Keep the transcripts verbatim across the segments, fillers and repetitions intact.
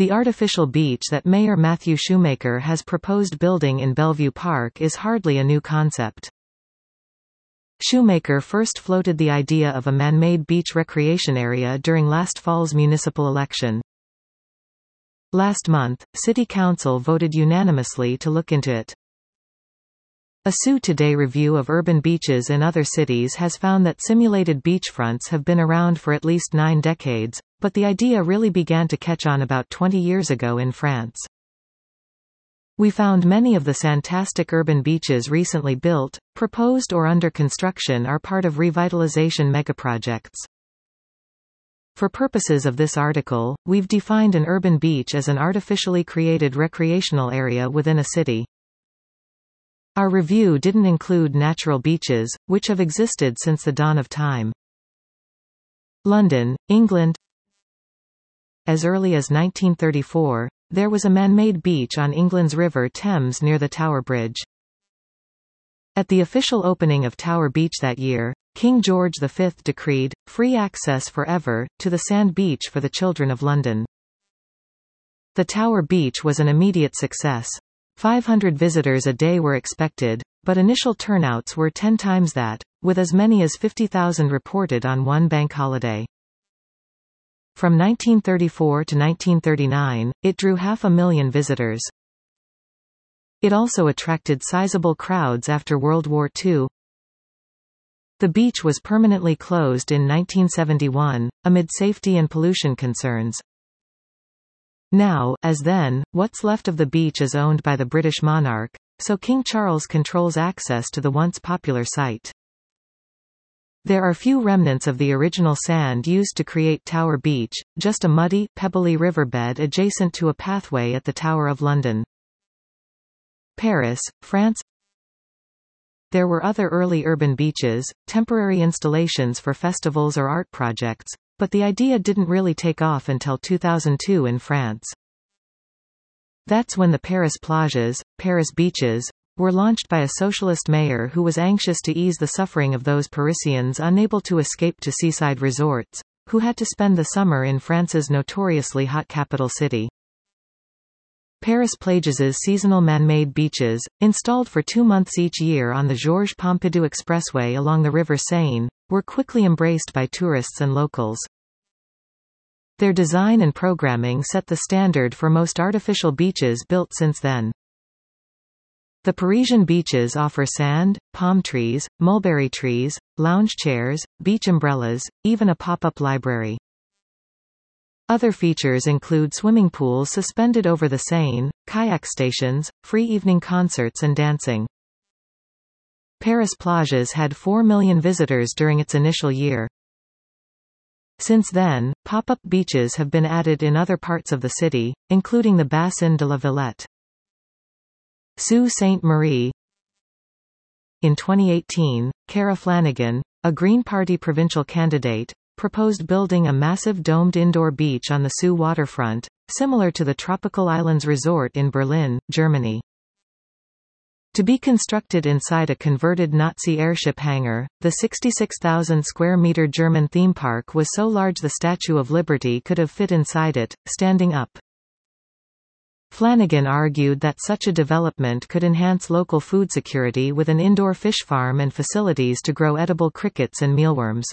The artificial beach that Mayor Matthew Shoemaker has proposed building in Bellevue Park is hardly a new concept. Shoemaker first floated the idea of a man-made beach recreation area during last fall's municipal election. Last month, City Council voted unanimously to look into it. A Sioux Today review of urban beaches in other cities has found that simulated beachfronts have been around for at least nine decades, but the idea really began to catch on about twenty years ago in France. We found many of the fantastic urban beaches recently built, proposed or under construction are part of revitalization megaprojects. For purposes of this article, we've defined an urban beach as an artificially created recreational area within a city. Our review didn't include natural beaches, which have existed since the dawn of time. London, England. As early as nineteen thirty-four, there was a man-made beach on England's River Thames near the Tower Bridge. At the official opening of Tower Beach that year, King George the Fifth decreed, free access forever, to the sand beach for the children of London. The Tower Beach was an immediate success. five hundred visitors a day were expected, but initial turnouts were ten times that, with as many as fifty thousand reported on one bank holiday. From nineteen thirty-four to nineteen thirty-nine, it drew half a million visitors. It also attracted sizable crowds after World War Two. The beach was permanently closed in nineteen seventy-one, amid safety and pollution concerns. Now, as then, what's left of the beach is owned by the British monarch, so King Charles controls access to the once popular site. There are few remnants of the original sand used to create Tower Beach, just a muddy, pebbly riverbed adjacent to a pathway at the Tower of London. Paris, France. There were other early urban beaches, temporary installations for festivals or art projects, but the idea didn't really take off until two thousand two in France. That's when the Paris plages, Paris beaches, were launched by a socialist mayor who was anxious to ease the suffering of those Parisians unable to escape to seaside resorts, who had to spend the summer in France's notoriously hot capital city. Paris Plages' seasonal man-made beaches, installed for two months each year on the Georges Pompidou Expressway along the River Seine, were quickly embraced by tourists and locals. Their design and programming set the standard for most artificial beaches built since then. The Parisian beaches offer sand, palm trees, mulberry trees, lounge chairs, beach umbrellas, even a pop-up library. Other features include swimming pools suspended over the Seine, kayak stations, free evening concerts and dancing. Paris Plages had four million visitors during its initial year. Since then, pop-up beaches have been added in other parts of the city, including the Bassin de la Villette. Sault Ste. Marie. In twenty eighteen, Cara Flanagan, a Green Party provincial candidate, proposed building a massive domed indoor beach on the Sault waterfront, similar to the Tropical Islands Resort in Berlin, Germany. To be constructed inside a converted Nazi airship hangar, the sixty-six thousand square meter German theme park was so large the Statue of Liberty could have fit inside it, standing up. Flanagan argued that such a development could enhance local food security with an indoor fish farm and facilities to grow edible crickets and mealworms.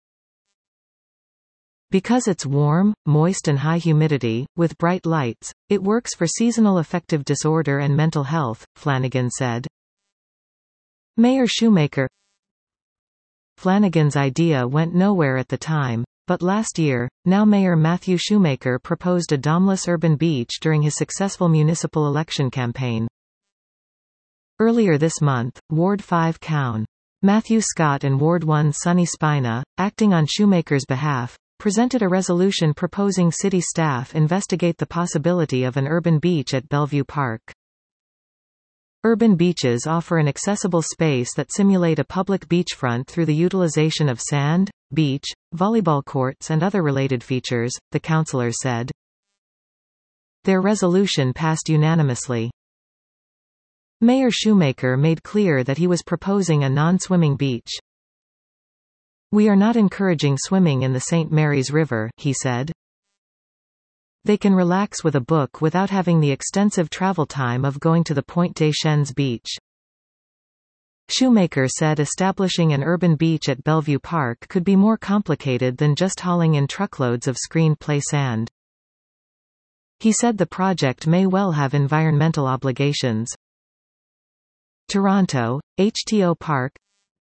Because it's warm, moist and high humidity, with bright lights, it works for seasonal affective disorder and mental health, Flanagan said. Mayor Shoemaker. Flanagan's idea went nowhere at the time, but last year, now Mayor Matthew Shoemaker proposed a domeless urban beach during his successful municipal election campaign. Earlier this month, Ward five Councillor Matthew Scott and Ward one Sonny Spina, acting on Shoemaker's behalf, presented a resolution proposing city staff investigate the possibility of an urban beach at Bellevue Park. Urban beaches offer an accessible space that simulate a public beachfront through the utilization of sand, beach, volleyball courts and other related features, the councillors said. Their resolution passed unanimously. Mayor Shoemaker made clear that he was proposing a non-swimming beach. "We are not encouraging swimming in the Saint Mary's River," he said. They can relax with a book without having the extensive travel time of going to the Pointe des Chênes beach. Shoemaker said establishing an urban beach at Bellevue Park could be more complicated than just hauling in truckloads of screened play sand. He said the project may well have environmental obligations. Toronto, H T O Park.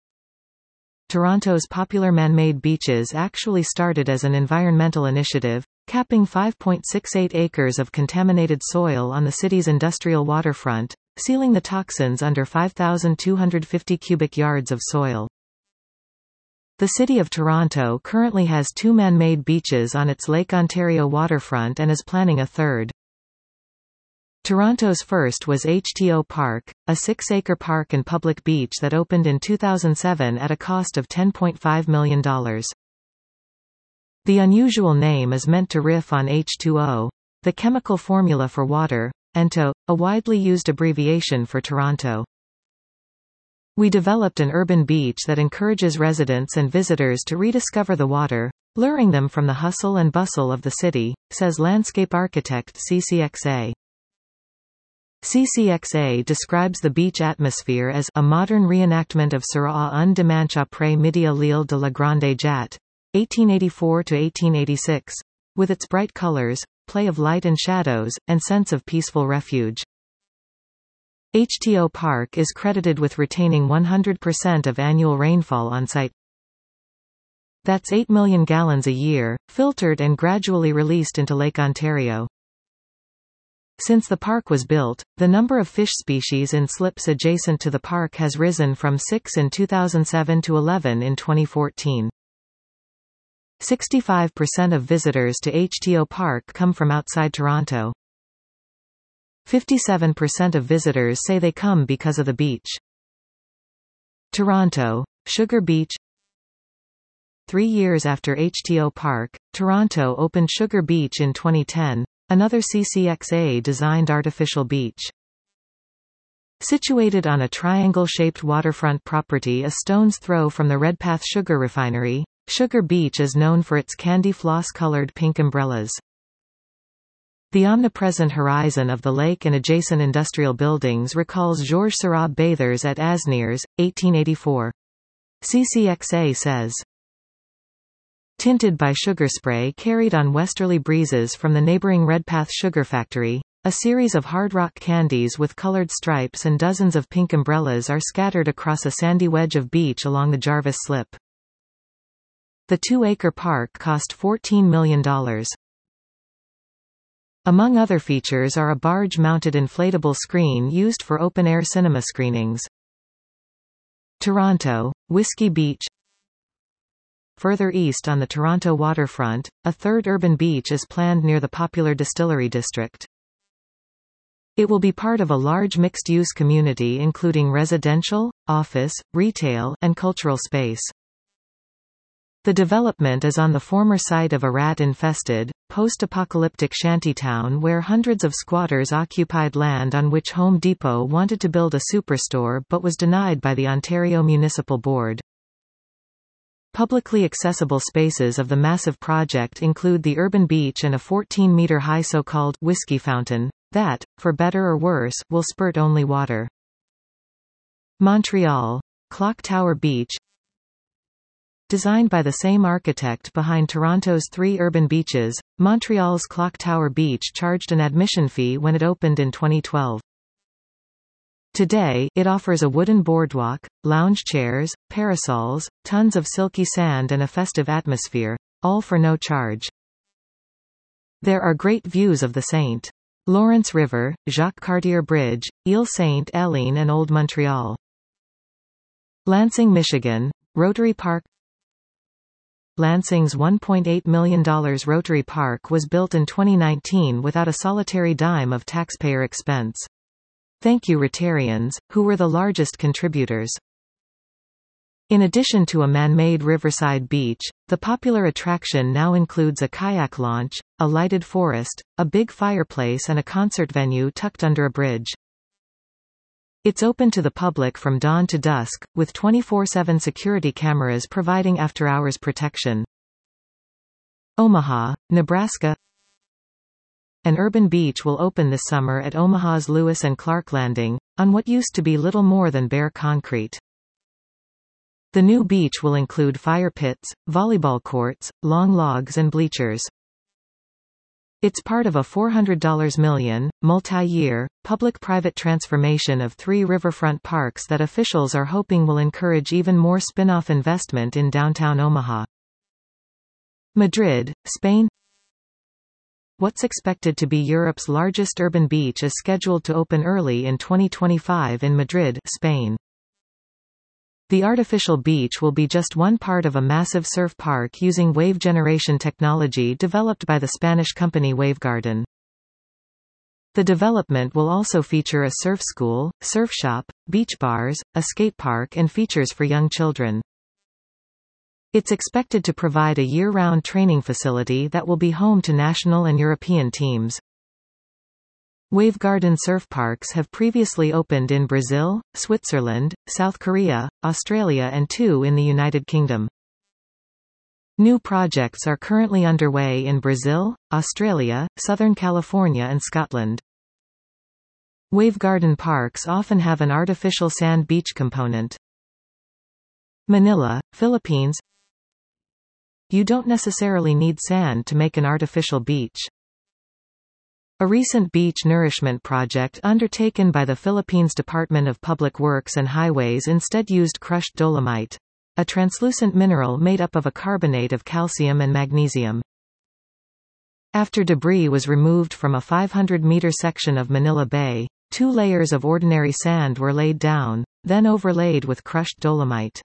Toronto's popular man-made beaches actually started as an environmental initiative, capping five point six eight acres of contaminated soil on the city's industrial waterfront, sealing the toxins under five thousand two hundred fifty cubic yards of soil. The City of Toronto currently has two man-made beaches on its Lake Ontario waterfront and is planning a third. Toronto's first was H T O Park, a six-acre park and public beach that opened in two thousand seven at a cost of ten point five million dollars. The unusual name is meant to riff on H two O, the chemical formula for water, and to, a widely used abbreviation for Toronto. We developed an urban beach that encourages residents and visitors to rediscover the water, luring them from the hustle and bustle of the city, says landscape architect C C X A. C C X A describes the beach atmosphere as a modern reenactment of Sera un dimanche après midi à l'île de la Grande Jatte, eighteen eighty-four to eighteen eighty-six, with its bright colors, play of light and shadows, and sense of peaceful refuge. H T O Park is credited with retaining one hundred percent of annual rainfall on site. That's eight million gallons a year, filtered and gradually released into Lake Ontario. Since the park was built, the number of fish species in slips adjacent to the park has risen from six in two thousand seven to eleven in twenty fourteen. sixty-five percent of visitors to H T O Park come from outside Toronto. fifty-seven percent of visitors say they come because of the beach. Toronto, Sugar Beach. Three years after H T O Park, Toronto opened Sugar Beach in twenty ten, another C C X A-designed artificial beach. Situated on a triangle-shaped waterfront property a stone's throw from the Redpath Sugar Refinery, Sugar Beach is known for its candy floss-colored pink umbrellas. The omnipresent horizon of the lake and adjacent industrial buildings recalls Georges Seurat bathers at Asnières, eighteen eighty-four. C C X A says. Tinted by sugar spray carried on westerly breezes from the neighboring Redpath Sugar Factory, a series of hard rock candies with colored stripes and dozens of pink umbrellas are scattered across a sandy wedge of beach along the Jarvis Slip. The two-acre park cost fourteen million dollars. Among other features are a barge-mounted inflatable screen used for open-air cinema screenings. Toronto, Whiskey Beach. Further east on the Toronto waterfront, a third urban beach is planned near the popular Distillery District. It will be part of a large mixed-use community including residential, office, retail, and cultural space. The development is on the former site of a rat-infested, post-apocalyptic shantytown where hundreds of squatters occupied land on which Home Depot wanted to build a superstore but was denied by the Ontario Municipal Board. Publicly accessible spaces of the massive project include the urban beach and a fourteen-meter-high so-called whiskey fountain that, for better or worse, will spurt only water. Montreal, Clock Tower Beach. Designed by the same architect behind Toronto's three urban beaches, Montreal's Clock Tower Beach charged an admission fee when it opened in twenty twelve. Today, it offers a wooden boardwalk, lounge chairs, parasols, tons of silky sand and a festive atmosphere, all for no charge. There are great views of the Saint Lawrence River, Jacques Cartier Bridge, Ile Sainte-Hélène and Old Montreal. Lansing, Michigan, Rotary Park. Lansing's one point eight million dollars Rotary Park was built in twenty nineteen without a solitary dime of taxpayer expense. Thank you Rotarians, who were the largest contributors. In addition to a man-made riverside beach, the popular attraction now includes a kayak launch, a lighted forest, a big fireplace and a concert venue tucked under a bridge. It's open to the public from dawn to dusk, with twenty-four seven security cameras providing after-hours protection. Omaha, Nebraska. An urban beach will open this summer at Omaha's Lewis and Clark Landing, on what used to be little more than bare concrete. The new beach will include fire pits, volleyball courts, long logs and bleachers. It's part of a four hundred million dollars, multi-year, public-private transformation of three riverfront parks that officials are hoping will encourage even more spin-off investment in downtown Omaha. Madrid, Spain. What's expected to be Europe's largest urban beach is scheduled to open early in twenty twenty-five in Madrid, Spain. The artificial beach will be just one part of a massive surf park using wave generation technology developed by the Spanish company Wavegarden. The development will also feature a surf school, surf shop, beach bars, a skate park and features for young children. It's expected to provide a year-round training facility that will be home to national and European teams. Wavegarden surf parks have previously opened in Brazil, Switzerland, South Korea, Australia and two in the United Kingdom. New projects are currently underway in Brazil, Australia, Southern California and Scotland. Wavegarden parks often have an artificial sand beach component. Manila, Philippines. You don't necessarily need sand to make an artificial beach. A recent beach nourishment project undertaken by the Philippines Department of Public Works and Highways instead used crushed dolomite, a translucent mineral made up of a carbonate of calcium and magnesium. After debris was removed from a five hundred meter section of Manila Bay, two layers of ordinary sand were laid down, then overlaid with crushed dolomite.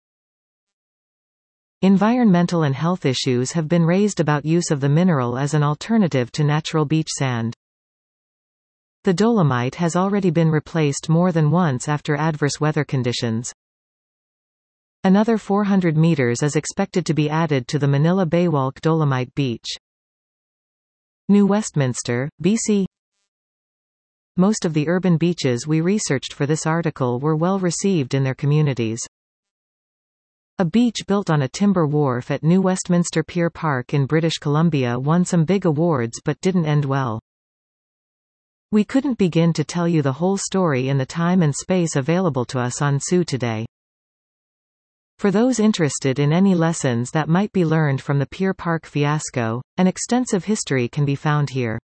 Environmental and health issues have been raised about use of the mineral as an alternative to natural beach sand. The dolomite has already been replaced more than once after adverse weather conditions. Another four hundred meters is expected to be added to the Manila Baywalk Dolomite Beach. New Westminster, B C. Most of the urban beaches we researched for this article were well received in their communities. A beach built on a timber wharf at New Westminster Pier Park in British Columbia won some big awards but didn't end well. We couldn't begin to tell you the whole story in the time and space available to us on S U today. For those interested in any lessons that might be learned from the Pier Park fiasco, an extensive history can be found here.